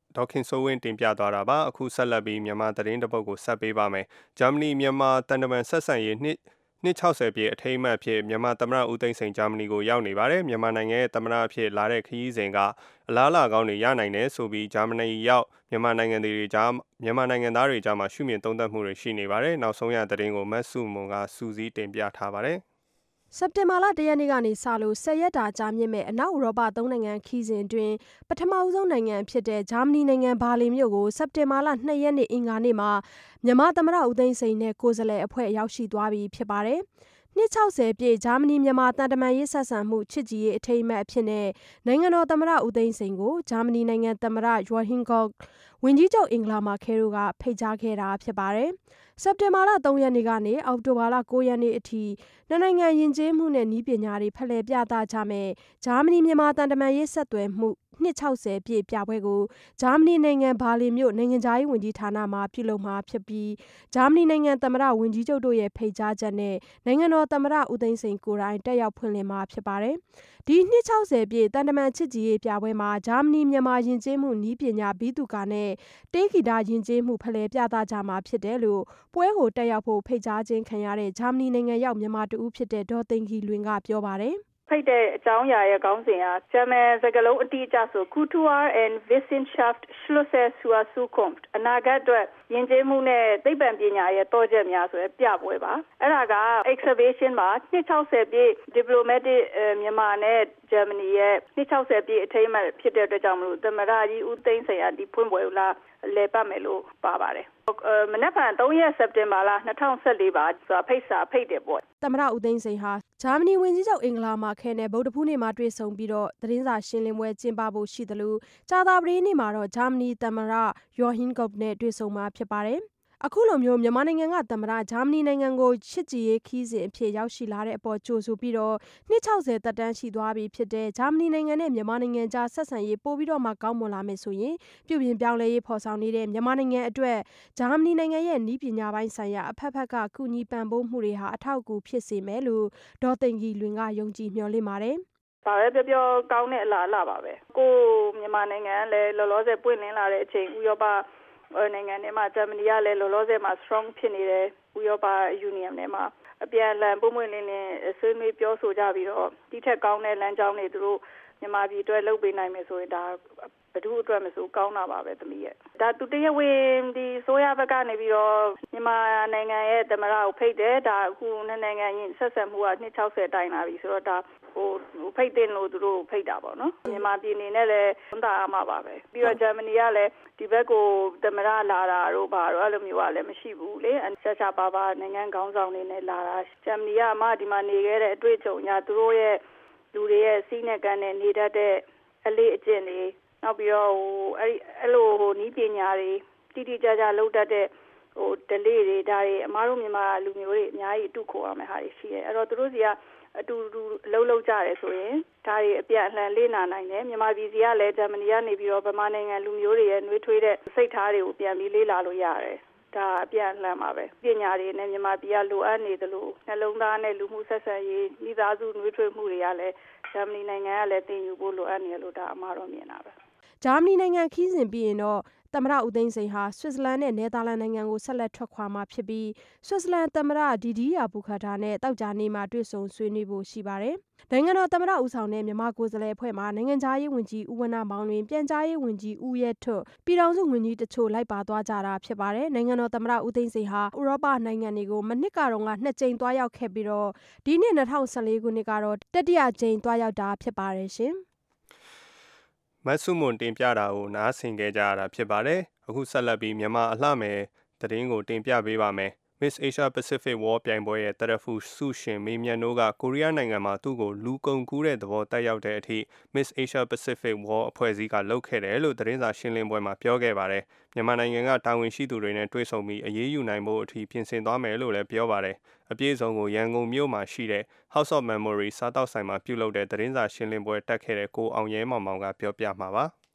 ဒေါခင်စိုးဝင်းတင်ပြသွားတာပါအခုဆက်လက်ပြီးမြန်မာသတင်းတစ်ပုဒ်ကိုဆက်ပေးပါမယ်ဂျာမနီမြန်မာတန်တမန်ဆက်ဆံရေးနှစ်နှစ်၆၀ပြည့်အထိမ်းအမှတ်အဖြစ်မြန်မာသမ္မတဦးသိန်းစိန်ဂျာမနီကိုရောက်နေပါတယ်မြန်မာနိုင်ငံရဲ့သမ္မတအဖြစ်လာတဲ့ခရီးစဉ်ကအလားအလာကောင်းတွေရနိုင်တယ်ဆိုပြီးဂျာမနီရောက်မြန်မာနိုင်ငံတွေကြားမြန်မာနိုင်ငံသားတွေကြားမှာရှုမြင်သုံးသပ်မှုတွေရှိနေပါတယ်နောက်ဆုံးရသတင်းကိုမတ်စုမွန်ကစူးစီးတင်ပြထားပါတယ်စက်တင်ဘာလတရက်နေ့ကနေစလို့ဆယ်ရက်တာကြာမြင့်မဲ့အနောက်ဥရောပသုံးနိုင်ငံခီးစဉ်တွင်ပထမအဆုံးနိုင်ငံဖြစ်တဲ့ဂျာမနီနိုင်ငံဘာလင်မြို့ကိုစက်တင်ဘာလနှစ်ရက်နေ့အင်္ဂါနေ့မှာမြန်မာသမ္မတဦးသိန်းစိန်နဲ့ကိုယ်စားလှယ်အဖွဲ့ရောက်ရှိသွားပြီဖြစ်ပါတယ်။နှစ်၆၀ပြည့်ဂျာမနီမြန်မာတန်တမန်ရေးဆက်ဆံမှုချစ်ကြည်ရေးအထိမ်းအမှတ်အဖြစ်နဲ့နိုင်ငံတော်သမ္မတဦးသိန်းစိန်ကိုဂျာမနီနိုင်ငံသမ္မတယိုဟင်ကော့ဝန်ကြီးချုပ်အင်္ဂလာမာခဲတို့ကဖိတ်ကြားခဲ့တာဖြစ်ပါတယ်။စက်တင်ဘာလသုံးရက်နေ့ကနေအောက်တိုဘာလကိုးရက်နေ့အထိနှစ်နိုင်ငံယဉ်ကျေးမှုနဲ့နည်းပညာတွေဖလှယ်ပြသကြမယ်ဂျာမနီမြန်မာတန်တမန်ရေးဆက်သွယ်မှုနှစ်၆၀ပြည့်ပြပွဲကိုဂျာမနီနိုင်ငံဘာလင်မြို့နိုင်ငံသားရေးဝန်ကြီးဌာနမှပြုလုပ်မှာဖြစ်ပြီးဂျာမနီနိုင်ငံသမ္မတဝန်ကြီးချုပ်တို့ရဲ့ဖိတ်ကြားချက်နဲ့နိုင်ငံတော်သမ္မတဦးသိန်းစိန်ကိုယ်တိုင်တက်ရောက်ဖွင့်လှစ်မှာဖြစ်ပါတယ်။ဒီနှစ်၆၀ပြည့်တန်တမန်ချစ်ကြည်ရေးပြပွဲမှာဂျာမနီမြန်မာယဉ်ကျေးမှုနည်းပညာဘီသူကာနဲ့တေးဂီတယဉ်ကျေးမှုဖလှယ်ပြသကြမှာဖြစ်တယ်လို့ပွဲကိုတက်ရောက်ဖို့ဖိတ်ကြားခြင်းခံရတဲ့ဂျာမနီနိုင်ငံရောက်မြန်မာတဦးဖြစ်တဲ့ဒေါ်သိန်းကြီးလွင်ကပြောပါတယ်ဖိတ်တဲ့အကြောင်းအရာရဲ့ခေါင်းစဉ်ကဂျာမန်စကားလုံးအတိအကျဆို Kultur and Wissenschaft Schlüsse zur Zukunft အနာဂတ်အတွက်ယဉ်ကျေးမှုနဲ့သိပ္ပံပညာရဲ့တောချက်များဆိုရယ်ပြပွဲပါအဲ့ဒါက exhibition မှာနှစ်၆၀ပြည့် diplomatic မြန်မာနဲ့ဂျာမနီရဲ့နှစ်၆၀ပြည့်အထိမ်းအမှတ်ဖြစ်တဲ့အတွက်ကြောင့်မလို့သမ္မတကြီးဦးသိန်းစိန်ကဒီဖွင့်ပွဲကိုလာလဲပတ်မယ်လို့ပါပါတယ်မနက်ဖြန်သုံးရက်စက်တင်ဘာလ၂၀၁၄ပါဆိုတာဖိတ်စာဖိတ်တယ်ပေါ့သမ္မတဦးသိန်းစိန်ဟာဂျာမနီဝန်ကြီးချုပ်အင်္ဂလာမာခဲနဲ့ဗုဒ္ဓဖူးနေ့မှာတွေ့ဆုံပြီးတော့သတင်းစာရှင်းလင်းပွဲကျင်းပဖို့ရှိတယ်လို့ကြာသပတေးနေ့မှာတော့ဂျာမနီသမ္မတယိုဟင်ကော့နဲ့တွေ့ဆုံမှာဖြစ်ပါတယ်အခုလိုမျိုးမြန်မာနိုင်ငံကသမ္မတဂျာမနီနိုင်ငံကိုချစ်ကြည်ရေးခီးစဉ်အဖြစ်ရောက်ရှိလာတဲ့အပေါ်ကြိုဆိုပြီးတော့နှစ်၆၀သက်တမ်းရှိသွားပြီဖြစ်တဲ့ဂျာမနီနိုင်ငံနဲ့မြန်မာနိုင်ငံကြားဆက်ဆံရေးပို့ပြီးတော့မှကောင်းမွန်လာမယ်ဆိုရင်ပြုပြင်ပြောင်းလဲရေးဖော်ဆောင်နေတဲ့မြန်မာနိုင်ငံအတွက်ဂျာမနီနိုင်ငံရဲ့နည်းပညာပိုင်းဆိုင်ရာအဖက်ဖက်ကကုညီပံ့ပိုးမှုတွေဟာအထောက်အကူဖြစ်စေမယ်လို့ဒေါ်သိန်းကြီးလွင်ကယုံကြည်မျှော်လင့်ပါတယ်ဒါပဲပြောပြောကောင်းတဲ့အလားအလာပါပဲကိုမြန်မာနိုင်ငံလည်းလောလောဆယ်ပွင့်လင်းလာတဲ့အချိန်ဥရောပနိုင်ငံထဲမှာဂျာမနီကလည်းလောလောဆယ်မှာ strong ဖြစ်နေတယ်ဥရောပ union ထဲမှာအပြန်အလှန်ပုံမှန်လင်းလင်းဆွေးနွေးပြောဆိုကြပြီးတော့ဒီထက်ကောင်းတဲ့လမ်းကြောင်းတွေသူတို့မြန်မာပြည်အတွက်လုပ်ပေးနိုင်မယ်ဆိုရင်ဒါဘယ်သူအတွက်မဆိုကောင်းတာပါပဲသမီးရဲ့ဒါသူတရဝင်းဒီဆိုရဘက်ကနေပြီးတော့မြန်မာနိုင်ငံရဲ့သမ္မတကိုဖိတ်တယ်ဒါအခုနိုင်ငံရင်ဆက်ဆက်မှုကနှစ်၆၀တိုင်လာပြီဆိုတော့ဒါဟိုဖိတ်တင်လို့သူတို့ဖိတ်တာပေါ့နော်မြန်မာပြည်နေနဲ့လည်းဝန်တာအမှာပါပဲပြီးတော့ဂျာမနီကလည်းဒီဘက်ကိုသမ္မတလာတာတို့ဘာတော့အဲ့လိုမျိုးကလည်းမရှိဘူးလေဆက်ချပါပါနိုင်ငံခေါင်းဆောင်တွေနဲ့လာတာဂျာမနီကအမဒီမှာနေခဲ့တဲ့အတွေ့အကြုံညာသူတို့ရဲ့လူတွေရဲ့စီးနဲ့ကန်နဲ့နေတတ်တဲ့အလေးအကျင့်တွေနောက်ပြီးတော့ဟိုအဲ့အဲ့လိုဟိုနီးပညာတွေတိတိကျကျလုပ်တတ်တဲ့ဟိုဒလေးတွေဒါတွေအမားတို့မြန်မာလူမျိုးတွေအများကြီးအတူခေါ်ရမယ်ဟာတွေရှိတယ်အဲ့တော့သူတို့စီကအတူတူလှုပ်လှုပ်ကြတယ်ဆိုရင်ဒါတွေအပြန်အလှန်လေးနာနိုင်တယ်မြန်မာပြည်စီကလည်းဂျာမနီကနေပြီးတော့ဗမာနိုင်ငံလူမျိုးတွေရဲ့နှွေးထွေးတဲ့စိတ်ထားတွေကိုပြန်ပြီးလေးလာလို့ရတယ်ဒါအပြန်အလှန်ပါပဲပညာတွေနဲ့မြန်မာပြည်ကလိုအပ်နေသလိုနှလုံးသားနဲ့လူမှုဆက်ဆံရေးမိသားစုနှွေးထွေးမှုတွေကလည်းဂျာမနီနိုင်ငံကလည်းသင်ယူဖို့လိုအပ်နေလို့ဒါအမှားတော့မြင်တာပဲဂျာမနီနိုင်ငံခီးစဉ်ပြီးရင်တော့သမ္မတဦးသိန်းစိန်ဟာဆွစ်ဇာလန်နဲ့နယ်သာလန်နိုင်ငံကိုဆက်လက်ထွက်ခွာမှာဖြစ်ပြီးဆွစ်ဇာလန်သမ္မတဒီဒီယာဘူခါတာနဲ့တောက်ကြနေမှာတွေ့ဆုံဆွေးနွေးဖို့ရှိပါတယ်။နိုင်ငံတော်သမ္မတဦးဆောင်တဲ့မြန်မာကိုယ်စားလှယ်အဖွဲ့မှာနိုင်ငံသားရေးဝန်ကြီးဦးဝဏ္ဏမောင်လွင်ပြန်ကြားရေးဝန်ကြီးဦးရဲထွတ်ပြည်ထောင်စုဝန်ကြီးတချို့လိုက်ပါသွားကြတာဖြစ်ပါတယ်။နိုင်ငံတော်သမ္မတဦးသိန်းစိန်ဟာဥရောပနိုင်ငံတွေကိုမနှစ်ကတော့ကနှစ်ကြိမ်သွားရောက်ခဲ့ပြီးတော့ဒီနှစ်၂၀၁၄ခုနှစ်ကတော့တတိယကြိမ်သွားရောက်တာဖြစ်ပါတယ်ရှင်။မတ်စုမွန်တင်ပြတာကိုနားဆင်ခဲ့ကြရတာဖြစ်ပါတယ်အခုဆက်လက်ပြီးမြန်မာအလှမယ်သတင်းကိုတင်ပြပေးပါမယ် Miss Asia Pacific War ပြိုင်ပွဲရဲ့တရဖူဆုရှင်မေမြတ်နိုးကကိုရီးယားနိုင်ငံမှာသူ့ကိုလူကုန်ကူးတဲ့သဘောတက်ရောက်တဲ့အထိ Miss Asia Pacific War အဖွဲ့အစည်းကလုပ်ခဲ့တယ်လို့သတင်းစာရှင်းလင်းပွဲမှာပြောခဲ့ပါတယ်မြန်မာနိုင်ငံကတာဝန်ရှိသူတွေနဲ့တွေ့ဆုံပြီးအရေးယူနိုင်ဖို့အထိပြင်ဆင်သွားမယ်လို့လည်းပြောပါတယ်အပြည့်အစုံကိုရန်ကုန်မြို့မှာရှိတဲ့ House of Memory စားတောက်ဆိုင်မှာပြုလုပ်တဲ့သတင်းစာရှင်းလင်းပွဲတက်ခဲ့တဲ့ကိုအောင်ရဲမောင်မောင်ကပြောပြမှာပါ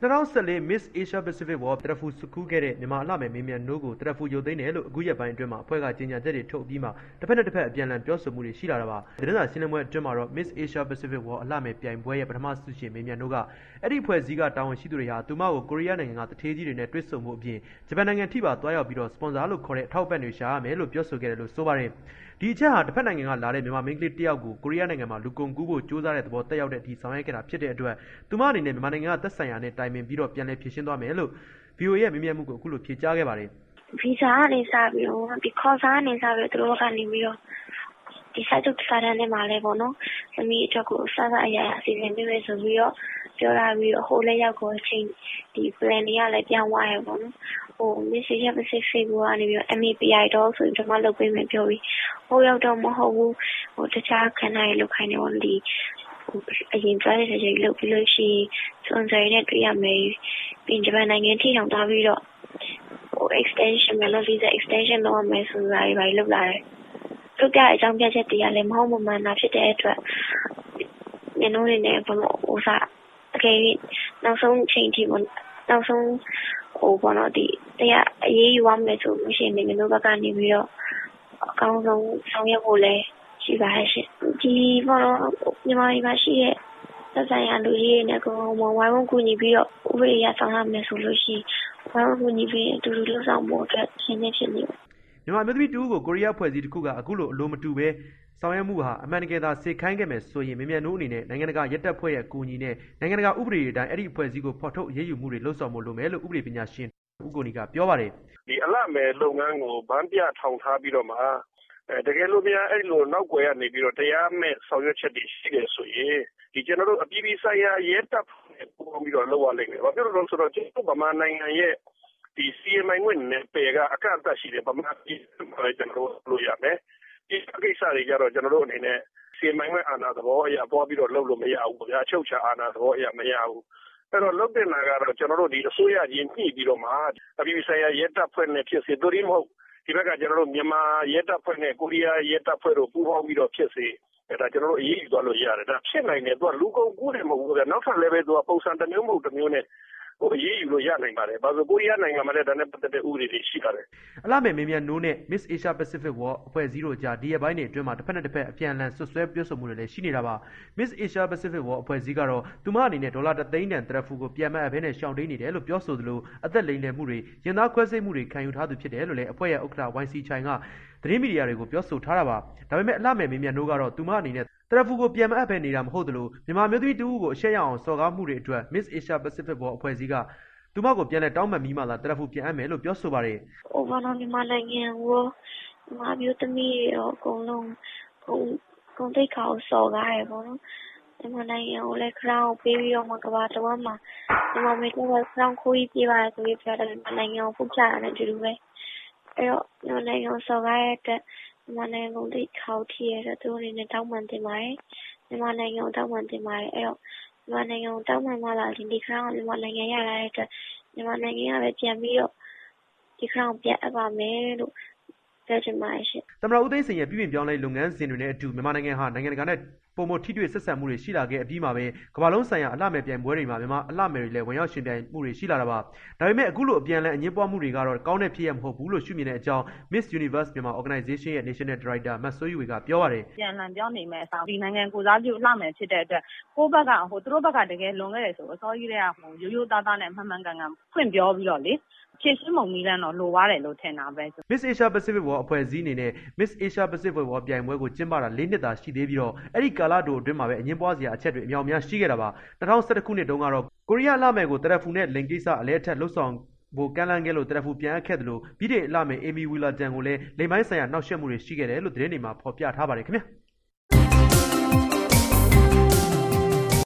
twenty fourteen Miss Asia Pacific War တရဖူစကူးခဲ့တဲ့မြန်မာအလှမယ်မင်းမြန်နိုးကိုတရဖူရုပ်သိမ်းတယ်လို့အခုရက်ပိုင်းအတွင်းမှာအဖွဲ့ကကြေညာချက်တွေထုတ်ပြီးမှတစ်ဖက်နဲ့တစ်ဖက်အပြန်အလှန်ပြောဆိုမှုတွေရှိလာတာပါသတင်းစာရှင်းလင်းပွဲအတွင်းမှာတော့ Miss Asia Pacific War အလှမယ်ပြိုင်ပွဲရဲ့ပထမဆုရှင်မင်းမြန်နိုးကအဲ့ဒီအဖွဲ့အစည်းကတာဝန်ရှိသူတွေဟာသူမကိုကိုရီးယားနိုင်ငံကတထေးကြီးတွေနဲ့တွေ့ဆုံမှုအပြင်ဂျပန်နိုင်ငံထိပါသွားရောက်ပြီးတော့စပွန်ဆာလို့ခေါ်တဲ့အထောက်ပံ့တွေရှာရမယ်လို့ပြောဆိုခဲ့တယ်လို့ဆိုပါတယ်ဒီအချက်ဟာတစ်ဖက်နိုင်ငံကလာတဲ့မြန်မာမင်းကလေးတယောက်ကိုကိုရီးယားနိုင်ငံမှာလူကုန်ကူးဖို့ကြိုးစားတဲ့သဘောတက်ရောက်တဲ့အထိဆောင်ရွက်ခဲ့တာဖြစ်တဲ့အတွက်သူမအနေနဲ့မြန်မာနိုင်ငံကသက်ဆိုင်ရာနဲ့တိုင်ပင်ပြီးတော့ပြန်လည်ဖြေရှင်းသွားမယ်လို့ ဗီအိုအေ ရဲ့မြင်မြင်မှုကိုအခုလိုဖြေကြားခဲ့ပါတယ် Visa ကနေစပြီးတော့ because ကနေစပြီးတော့သူတို့ကနေပြီးတော့ဒီစာချုပ်စာတမ်းထဲမှာလဲပေါ့နော်သမီးအတွက်ကိုစစအရာအစီအစဉ်ပေးမယ်ဆိုပြီးတော့ပြောလာပြီးတော့ဟိုလည်းရောက်ကိုအချိန်ဒီ plan တွေကလည်းပြောင်းသွားရပေါ့နော်ဟို Miss Asia Pacific ကနေပြီးတော့ M A P I တော့ဆိုပြီးတော့မှလုပ်ပေးမယ်ပြောပြီးဟိုရောက်တော့မဟုတ်ဘူးဟိုတခြားခဏရေးလုပ်ခိုင်းနေပေါ့ဒီအရင်ကြားတဲ့ချိန်လုပ်ပြီးလို့ရှိရင်စွန်ဆာရနဲ့တွေ့ရမယ်ပြင်ဂျပန်နိုင်ငံထိတောင်သွားပြီးတော့ဟို extension မလို့ visa extension လုပ်ရမယ်ဆိုတာတွေပါလုပ်လာတယ်သူကအကြောင်းပြချက်တရားလည်းမဟုတ်မမှန်တာဖြစ်တဲ့အတွက်ညနိုးနေနဲ့ဘလို့ဟိုစားအကယ်၍နောက်ဆုံးချိန်ထိပေါ့နောက်ဆုံးဟိုဘောနော်ဒီတရားအရေးယူရမယ်ဆိုလို့ရှိရင်ညနိုးဘက်ကနေပြီးတော့အကောင်းဆုံးဆောင်ရွက်ဖို့လဲရှိပါရဲ့ရှင်ဒီဘောနော်မြန်မာပြည်မှာရှိတဲ့သက်ဆိုင်ရာလူကြီးတွေနဲ့ကိုယ်ဝိုင်းဝန်းကူညီပြီးတော့ဥပဒေရဆောင်ရမယ်ဆိုလို့ရှိရင်ဝိုင်းဝန်းကူညီပြီးအတူတူလှုပ်ဆောင်ဖို့အတွက်ရှင်းနေဖြစ်နေတယ်မြန်မာမျိုးသမီးတူကိုကိုရီးယားဖွဲ့စည်းတစ်ခုကအခုလိုအလိုမတူပဲဆောင်ရွက်မှုဟာအမှန်တကယ်သာစေခိုင်းခဲ့မယ်ဆိုရင်မြန်မြန်နိုးအနေနဲ့နိုင်ငံတကာရက်တပ်ဖွဲ့ရဲ့အကူအညီနဲ့နိုင်ငံတကာဥပဒေတွေအတိုင်းအဲ့ဒီအဖွဲ့အစည်းကိုဖော်ထုတ်အရေးယူမှုတွေလှုပ်ဆောင်ဖို့လိုမယ်လို့ဥပဒေပညာရှင်ဦးကိုနီကပြောပါတယ်ဒီအလှမယ်လုပ်ငန်းကိုဗန်းပြထောင်ထားပြီးတော့မှအဲတကယ်လို့များအဲ့လိုနောက်ွယ်ကနေပြီးတော့တရားမဲ့ဆောင်ရွက်ချက်တွေရှိတယ်ဆိုရင်ဒီကျွန်တော်တို့အပြည်ပြည်ဆိုင်ရာရဲတပ်ဖွဲ့ပုံပြီးတော့လောက်ရလိမ့်မယ်။ဘာဖြစ်လို့လဲဆိုတော့ကျွန်တော်ဗမာနိုင်ငံရဲ့ဒီ C M I ဝင်နဲ့ပေကအကန့်အသတ်ရှိတယ်ဗမာပြည်မှာကျွန်တော်တို့လုပ်ရမယ်။ဒီကိစ္စတွေကြတော့ကျွန်တော်တို့အနေနဲ့ C M I ဝင်အာဏာသဘောအရပေါ်ပြီးတော့လုပ်လို့မရဘူးဗျာ။အချုပ်ချာအာဏာသဘောအရမရဘူး။အဲ့တော့လုပ်တဲ့နာကတော့ကျွန်တော်တို့ဒီအစိုးရချင်းညှိပြီးတော့မှအပြည်ပြည်ဆိုင်ရာရဲတပ်ဖွဲ့နဲ့ဖြစ်စေတို့ရင်းမဟုတ်ဒီဘက်ကကျွန်တော်တို့မြန်မာရဲတပ်ဖွဲ့နဲ့ကိုရီးယားရဲတပ်ဖွဲ့တို့ပူးပေါင်းပြီးတော့ဖြစ်စေဒါကျွန်တော်တို့အရေးယူသွားလို့ရတယ်ဒါဖြစ်နိုင်တယ်သူကလူကုန်ကူးတယ်မဟုတ်ဘူးဗျာနောက်ထပ်လည်းပဲသူကပုံစံတစ်မျိုးမဟုတ်တစ်မျိုးနဲ့ဟိုအရေးယူလို့ရနိုင်ပါတယ်ဘာလို့ကိုရီးယားနိုင်ငံမှာလည်းဒါနဲ့ပတ်သက်တဲ့ဥပဒေတွေရှိပါတယ်အလှမယ်မင်းမြန်နိုးနဲ့ Miss Asia Pacific War အဖွဲ့အစည်းတို့ကြားဒီရက်ပိုင်းတွေအတွင်းမှာတစ်ဖက်နဲ့တစ်ဖက်အပြန်အလှန်ဆွဆွဲပြောဆိုမှုတွေလည်းရှိနေတာပါ Miss Asia Pacific War အဖွဲ့အစည်းကတော့သူမအနေနဲ့ဒေါ်လာတစ်သိန်းတန်တရဖူကိုပြန်မအပ်ဘဲနဲ့ရှောင်တိန်နေတယ်လို့ပြောဆိုသလိုအသက်လိမ်လည်မှုတွေရင်သားခွဲစိတ်မှုတွေခံယူထားသူဖြစ်တယ်လို့လည်းအဖွဲ့ရဲ့ဥက္ကဋ္ဌ Y C Chai ကသတင်းမီဒီယာတွေကိုပြောဆိုထားတာပါဒါပေမဲ့အလှမယ်မင်းမြန်နိုးကတော့သူမအနေနဲ့တရဖူကိုပြန်မအပ်ဘဲနေတာမဟုတ်သလိုမြန်မာမျိုးသမီးတူကိုအရှက်ရအောင်စော်ကားမှုတွေအတွက် Miss Asia Pacific War အဖွဲ့အစည်းကသူမကိုပြန်လဲတောင်းပန်ပြီးမှသာတရဖူပြန်အပ်မယ်လို့ပြောဆိုပါတယ်ဟိုဘာလို့မြန်မာနိုင်ငံကိုမြန်မာမျိုးသမီးရောအကုန်လုံးကုန်ကုန်တိတ်ခါကိုစော်ကားရပေါ့နော်မြန်မာနိုင်ငံကိုလည်း crown ပေးပြီးတော့မှကဘာတော်မှာမြန်မာမျိုးက crown ခိုးပြီးပြပါတယ်ဆိုပြီးပြောတယ်မြန်မာနိုင်ငံကိုပုတ်ချတာနဲ့တူတူပဲအဲ့တော့မြန်မာနိုင်ငံစော်ကားရတဲ့မြန်မာနိုင်ငံကုန်တိတ်ခါထိရတဲ့သူတွေနဲ့တောင်းပန်တင်ပါတယ်မြန်မာနိုင်ငံကိုတောင်းပန်တင်ပါတယ်အဲ့တော့မြန်မာနိုင်ငံကိုတောင်းပန်မှလာဒီဒီ crown ကိုမြန်မာနိုင်ငံရလာတဲ့အတွက်မြန်မာနိုင်ငံကပဲပြန်ပြီးတော့ဒီ crown ပြန်အပ်ပါမယ်လို့ပြောချင်ပါတယ်ရှင်သမ္မတဦးသိန်းစိန်ရဲ့ပြည်ပြင်ပြောင်းလဲလုပ်ငန်းစဉ်တွေနဲ့အတူမြန်မာနိုင်ငံဟာနိုင်ငံတကာနဲ့ပုံမထိတွေ့ဆက်ဆံမှုတွေရှိလာခဲ့အပြီးမှာပဲကမ္ဘာလုံးဆိုင်ရာအလှမယ်ပြိုင်ပွဲတွေမှာမြန်မာအလှမယ်တွေလည်းဝင်ရောက်ရှင်ပြိုင်မှုတွေရှိလာတာပါဒါပေမဲ့အခုလိုအပြန်အလှန်အငင်းပွားမှုတွေကတော့ကောင်းတဲ့ဖြစ်ရမဟုတ်ဘူးလို့ရှုမြင်တဲ့အကြောင်း Miss Universe မြန်မာ Organization ရဲ့ National Director မတ်ဆိုးယူဝေကပြောပါတယ်ပြန်အလှန်ပြောင်းနေမဲ့အစားဒီနိုင်ငံကိုစားပြုအလှမယ်ဖြစ်တဲ့အတွက်ကိုယ့်ဘက်ကဟိုသူတို့ဘက်ကတကယ်လွန်ခဲ့တယ်ဆိုအစောကြီးတည်းကဟိုရိုးရိုးသားသားနဲ့မှန်မှန်ကန်ကန်ဖွင့်ပြောပြီးတော့လေဖြည့်ရှင်းမုံနီးလန်းတော့လိုပါတယ်လို့ထင်တာပဲ Miss Asia Pacific War အဖွဲ့အစည်းအနေနဲ့ Miss Asia Pacific War ပြိုင်ပွဲကိုကျင်းပတာ၄နှစ်သာရှိသေးပြီးတော့အဲ့ဒီကာလတိုအတွင်းမှာပဲအငင်းပွားစရာအချက်တွေအများအများရှိခဲ့တာပါ၂၀၁၁ခုနှစ်တုန်းကတော့ကိုရီးယားအလှမယ်ကိုတရဖူနဲ့လိန်ကိစ္စအလဲအထက်လှုပ်ဆောင်ဖို့ကမ်းလှမ်းခဲ့လို့တရဖူပြန်အပ်ခဲ့တယ်လို့ပြည်ထောင်အလှမယ် Amy Wheeler တန်ကိုလည်းလိန်ပိုင်းဆိုင်ရာနှောက်ယှက်မှုတွေရှိခဲ့တယ်လို့သတင်းတွေမှာဖော်ပြထားပါတယ်ခင်ဗျာ